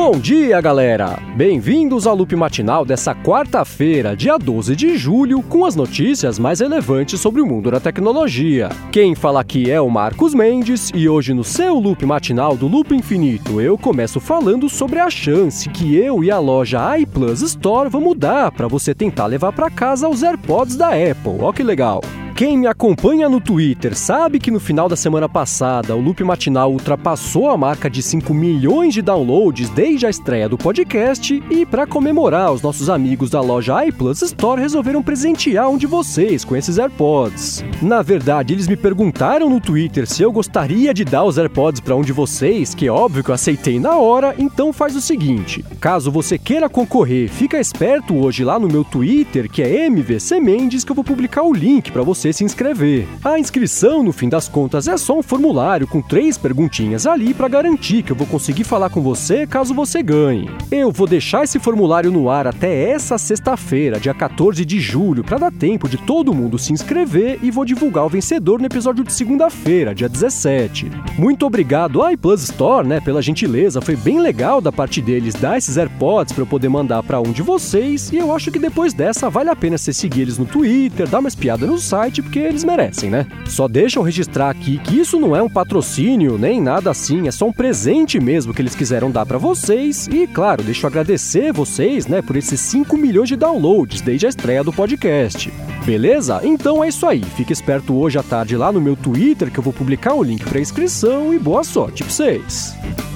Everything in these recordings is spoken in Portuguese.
Bom dia, galera! Bem-vindos ao Loop Matinal dessa quarta-feira, dia 12 de julho, com as notícias mais relevantes sobre o mundo da tecnologia. Quem fala aqui é o Marcos Mendes e hoje no seu Loop Matinal do Loop Infinito eu começo falando sobre a chance que eu e a loja iPlus Store vamos dar para você tentar levar para casa os AirPods da Apple. Ó que legal! Quem me acompanha no Twitter sabe que no final da semana passada o Loop Matinal ultrapassou a marca de 5 milhões de downloads desde a estreia do podcast e para comemorar, os nossos amigos da loja iPlus Store resolveram presentear um de vocês com esses AirPods. Na verdade, eles me perguntaram no Twitter se eu gostaria de dar os AirPods para um de vocês, que é óbvio que eu aceitei na hora, então faz o seguinte, caso você queira concorrer, fica esperto hoje lá no meu Twitter, que é MVC Mendes, que eu vou publicar o link para você se inscrever. A inscrição, no fim das contas, é só um formulário com 3 perguntinhas ali para garantir que eu vou conseguir falar com você caso você ganhe. Eu vou deixar esse formulário no ar até essa sexta-feira, dia 14 de julho, para dar tempo de todo mundo se inscrever e vou divulgar o vencedor no episódio de segunda-feira, dia 17. Muito obrigado à iPlus Store, pela gentileza, foi bem legal da parte deles dar esses AirPods para eu poder mandar para um de vocês e eu acho que depois dessa vale a pena você seguir eles no Twitter, dar uma espiada no site, porque eles merecem, Só deixam registrar aqui que isso não é um patrocínio, nem nada assim, é só um presente mesmo que eles quiseram dar pra vocês e, claro, deixo eu agradecer vocês, por esses 5 milhões de downloads desde a estreia do podcast. Beleza? Então é isso aí, fique esperto hoje à tarde lá no meu Twitter que eu vou publicar o link pra inscrição e boa sorte pra vocês!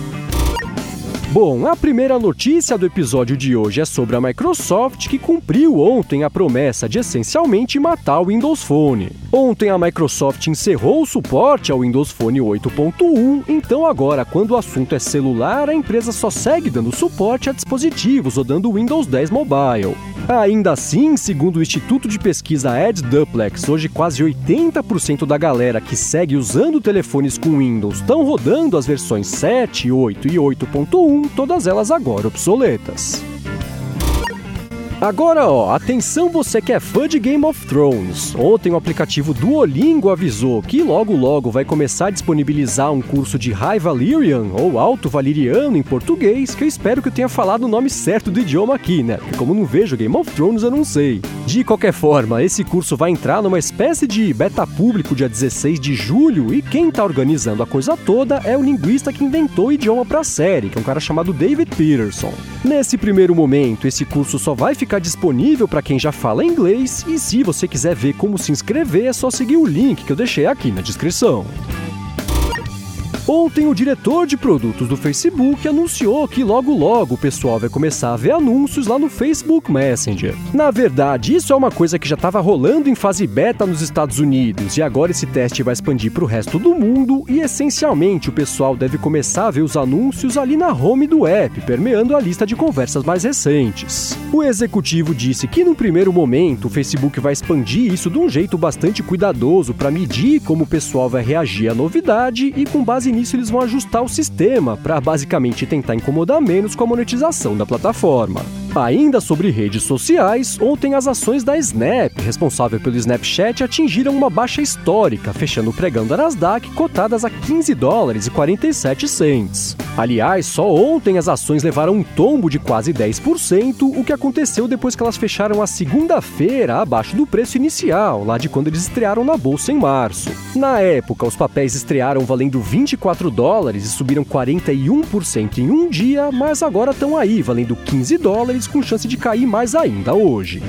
Bom, a primeira notícia do episódio de hoje é sobre a Microsoft, que cumpriu ontem a promessa de essencialmente matar o Windows Phone. Ontem a Microsoft encerrou o suporte ao Windows Phone 8.1, então agora, quando o assunto é celular, a empresa só segue dando suporte a dispositivos rodando o Windows 10 Mobile. Ainda assim, segundo o Instituto de Pesquisa EdDuplex, hoje quase 80% da galera que segue usando telefones com Windows estão rodando as versões 7, 8 e 8.1, todas elas agora obsoletas. Agora, atenção você que é fã de Game of Thrones. Ontem o aplicativo Duolingo avisou que logo vai começar a disponibilizar um curso de High Valyrian, ou Alto Valiriano em português, que eu espero que eu tenha falado o nome certo do idioma aqui, Porque como não vejo Game of Thrones, eu não sei. De qualquer forma, esse curso vai entrar numa espécie de beta público dia 16 de julho e quem tá organizando a coisa toda é o linguista que inventou o idioma pra série, que é um cara chamado David Peterson. Nesse primeiro momento, esse curso só vai ficar disponível para quem já fala inglês e se você quiser ver como se inscrever é só seguir o link que eu deixei aqui na descrição. Ontem, o diretor de produtos do Facebook anunciou que logo o pessoal vai começar a ver anúncios lá no Facebook Messenger. Na verdade, isso é uma coisa que já estava rolando em fase beta nos Estados Unidos e agora esse teste vai expandir para o resto do mundo e, essencialmente, o pessoal deve começar a ver os anúncios ali na home do app, permeando a lista de conversas mais recentes. O executivo disse que, no primeiro momento, o Facebook vai expandir isso de um jeito bastante cuidadoso para medir como o pessoal vai reagir à novidade e, com base nisso, eles vão ajustar o sistema para basicamente tentar incomodar menos com a monetização da plataforma. Ainda sobre redes sociais, ontem as ações da Snap, responsável pelo Snapchat, atingiram uma baixa histórica, fechando o pregão da Nasdaq cotadas a $15,47. Aliás, só ontem as ações levaram um tombo de quase 10%, o que aconteceu depois que elas fecharam a segunda-feira abaixo do preço inicial, lá de quando eles estrearam na bolsa em março. Na época, os papéis estrearam valendo $24 e subiram 41% em um dia, mas agora estão aí valendo $15, com chance de cair mais ainda hoje.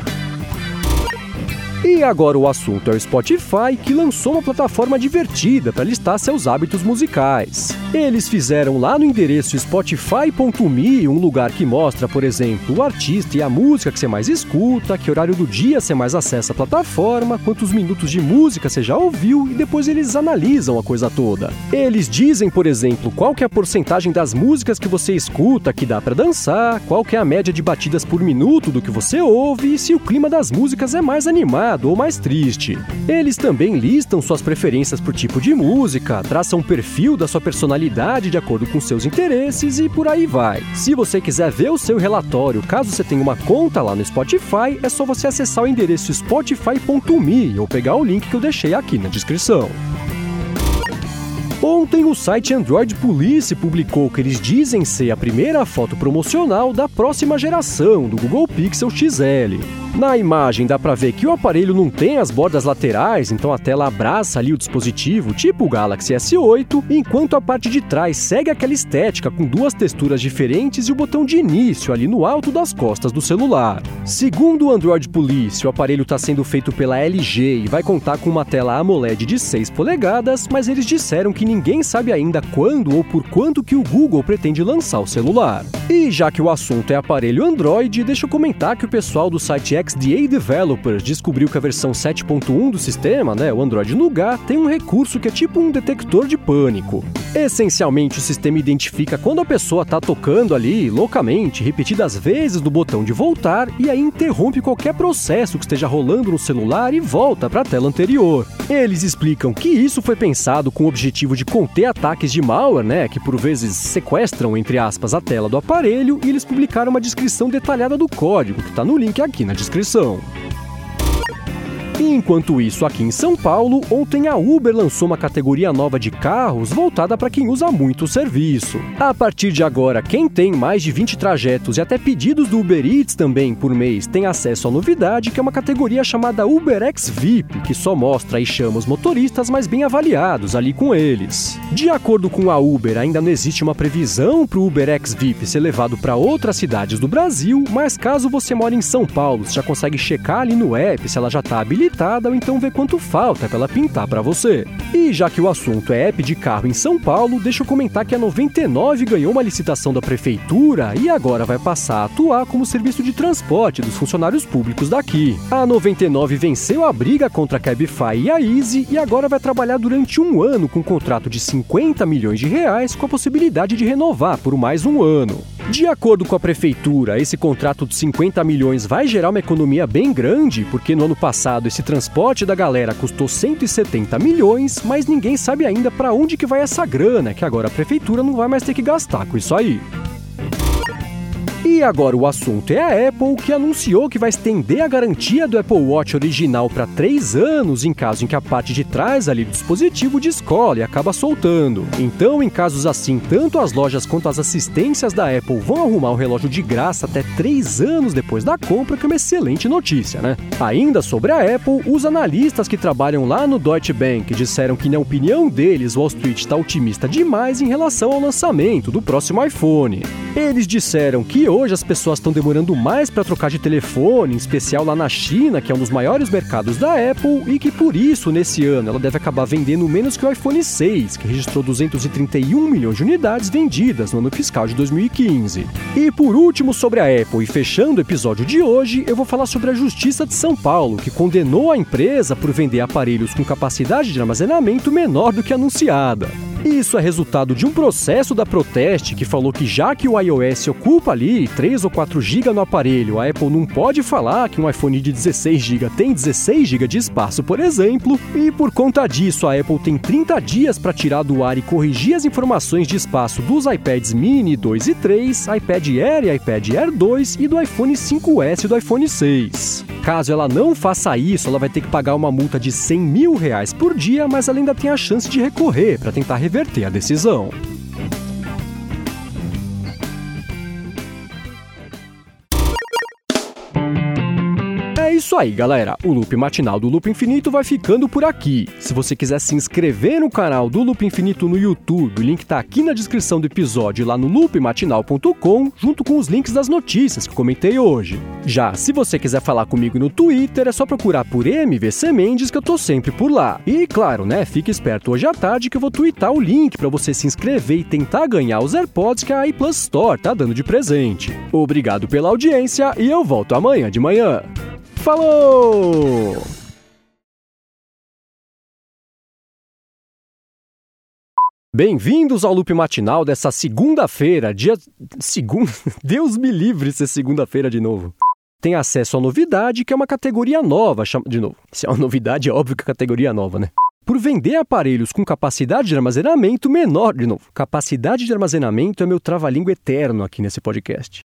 E agora o assunto é o Spotify, que lançou uma plataforma divertida para listar seus hábitos musicais. Eles fizeram lá no endereço spotify.me um lugar que mostra, por exemplo, o artista e a música que você mais escuta, que horário do dia você mais acessa a plataforma, quantos minutos de música você já ouviu e depois eles analisam a coisa toda. Eles dizem, por exemplo, qual que é a porcentagem das músicas que você escuta que dá para dançar, qual que é a média de batidas por minuto do que você ouve e se o clima das músicas é mais animado ou mais triste. Eles também listam suas preferências por tipo de música, traçam um perfil da sua personalidade de acordo com seus interesses e por aí vai. Se você quiser ver o seu relatório, caso você tenha uma conta lá no Spotify, é só você acessar o endereço spotify.me ou pegar o link que eu deixei aqui na descrição. Ontem, o site Android Police publicou que eles dizem ser a primeira foto promocional da próxima geração do Google Pixel XL. Na imagem dá pra ver que o aparelho não tem as bordas laterais, então a tela abraça ali o dispositivo, tipo o Galaxy S8, enquanto a parte de trás segue aquela estética com duas texturas diferentes e o botão de início ali no alto das costas do celular. Segundo o Android Police, o aparelho está sendo feito pela LG e vai contar com uma tela AMOLED de 6 polegadas, mas eles disseram que ninguém sabe ainda quando ou por quanto que o Google pretende lançar o celular. E já que o assunto é aparelho Android, deixa eu comentar que o pessoal do site XDA Developers descobriu que a versão 7.1 do sistema, o Android Nougat, tem um recurso que é tipo um detector de pânico. Essencialmente, o sistema identifica quando a pessoa está tocando ali, loucamente, repetidas vezes no botão de voltar, e aí interrompe qualquer processo que esteja rolando no celular e volta para a tela anterior. Eles explicam que isso foi pensado com o objetivo de conter ataques de malware, que por vezes sequestram, entre aspas, a tela do aparelho, e eles publicaram uma descrição detalhada do código, que está no link aqui na descrição. Enquanto isso, aqui em São Paulo, ontem a Uber lançou uma categoria nova de carros voltada para quem usa muito o serviço. A partir de agora, quem tem mais de 20 trajetos e até pedidos do Uber Eats também por mês tem acesso à novidade, que é uma categoria chamada UberX VIP, que só mostra e chama os motoristas mais bem avaliados ali com eles. De acordo com a Uber, ainda não existe uma previsão para o UberX VIP ser levado para outras cidades do Brasil, mas caso você mora em São Paulo, você já consegue checar ali no app se ela já está habilitada ou então ver quanto falta para ela pintar para você. E já que o assunto é app de carro em São Paulo, deixa eu comentar que a 99 ganhou uma licitação da prefeitura e agora vai passar a atuar como serviço de transporte dos funcionários públicos daqui. A 99 venceu a briga contra a Cabify e a Easy e agora vai trabalhar durante um ano com um contrato de 50 milhões de reais com a possibilidade de renovar por mais um ano. De acordo com a prefeitura, esse contrato de 50 milhões vai gerar uma economia bem grande, porque no ano passado esse transporte da galera custou 170 milhões, mas ninguém sabe ainda para onde que vai essa grana, que agora a prefeitura não vai mais ter que gastar com isso aí. E agora o assunto é a Apple, que anunciou que vai estender a garantia do Apple Watch original para 3 anos em caso em que a parte de trás ali do dispositivo descola e acaba soltando. Então, em casos assim, tanto as lojas quanto as assistências da Apple vão arrumar o relógio de graça até 3 anos depois da compra, que é uma excelente notícia, Ainda sobre a Apple, os analistas que trabalham lá no Deutsche Bank disseram que, na opinião deles, Wall Street está otimista demais em relação ao lançamento do próximo iPhone. Eles disseram que hoje as pessoas estão demorando mais para trocar de telefone, em especial lá na China, que é um dos maiores mercados da Apple, e que por isso, nesse ano, ela deve acabar vendendo menos que o iPhone 6, que registrou 231 milhões de unidades vendidas no ano fiscal de 2015. E por último, sobre a Apple, e fechando o episódio de hoje, eu vou falar sobre a Justiça de São Paulo, que condenou a empresa por vender aparelhos com capacidade de armazenamento menor do que anunciada. Isso é resultado de um processo da Proteste que falou que já que o iOS ocupa ali 3 ou 4 GB no aparelho, a Apple não pode falar que um iPhone de 16 GB tem 16 GB de espaço, por exemplo, e por conta disso a Apple tem 30 dias para tirar do ar e corrigir as informações de espaço dos iPads mini 2 e 3, iPad Air e iPad Air 2 e do iPhone 5S e do iPhone 6. Caso ela não faça isso, ela vai ter que pagar uma multa de R$100 mil por dia, mas ela ainda tem a chance de recorrer para tentar reverter a decisão. É isso aí, galera. O Loop Matinal do Loop Infinito vai ficando por aqui. Se você quiser se inscrever no canal do Loop Infinito no YouTube, o link tá aqui na descrição do episódio, lá no loopmatinal.com, junto com os links das notícias que eu comentei hoje. Já, se você quiser falar comigo no Twitter, é só procurar por MVC Mendes, que eu tô sempre por lá. E, claro, fique esperto hoje à tarde que eu vou twittar o link pra você se inscrever e tentar ganhar os AirPods que a iPlus Store tá dando de presente. Obrigado pela audiência e eu volto amanhã de manhã. Falou! Bem-vindos ao Loop Matinal dessa segunda-feira, Deus me livre ser segunda-feira de novo. Tem acesso à novidade, que é uma categoria nova. De novo, se é uma novidade, é óbvio que é categoria nova, Por vender aparelhos com capacidade de armazenamento menor. De novo, capacidade de armazenamento é meu trava-língua eterno aqui nesse podcast.